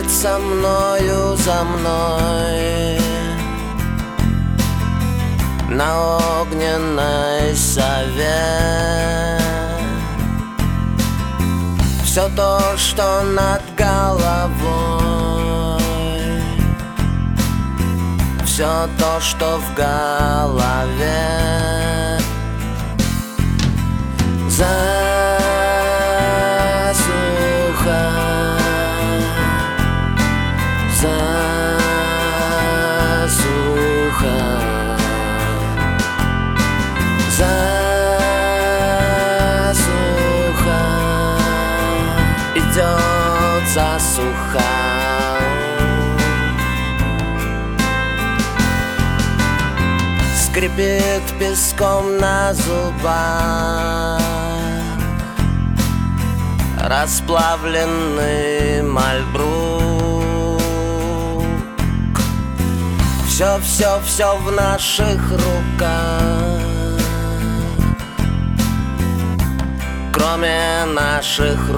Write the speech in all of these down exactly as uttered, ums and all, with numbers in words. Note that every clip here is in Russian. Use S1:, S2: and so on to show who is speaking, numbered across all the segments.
S1: следует со мною, за мной на огненной сове. Все то, что над головой, все то, что в голове. Засуха, засуха, засуха, идет засуха. Скрипит песком на зубах расплавленный мальбрук. Все, все, все в наших руках, кроме наших рук.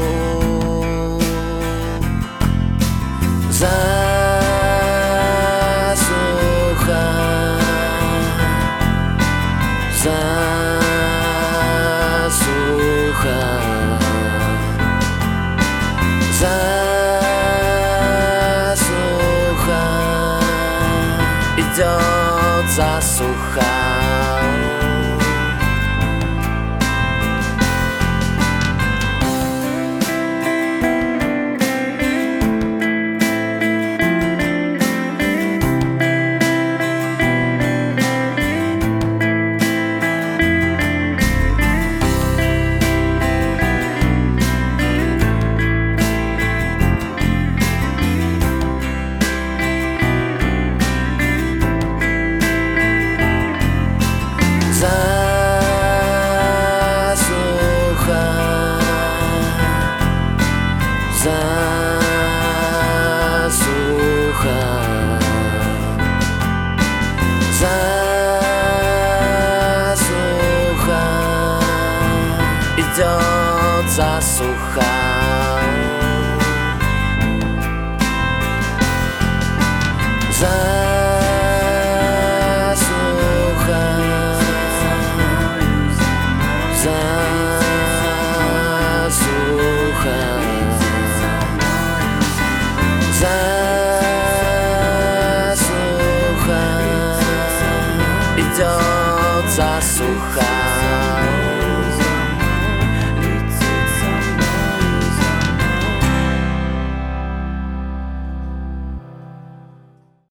S1: Засуха, засуха, засуха, идет засуха.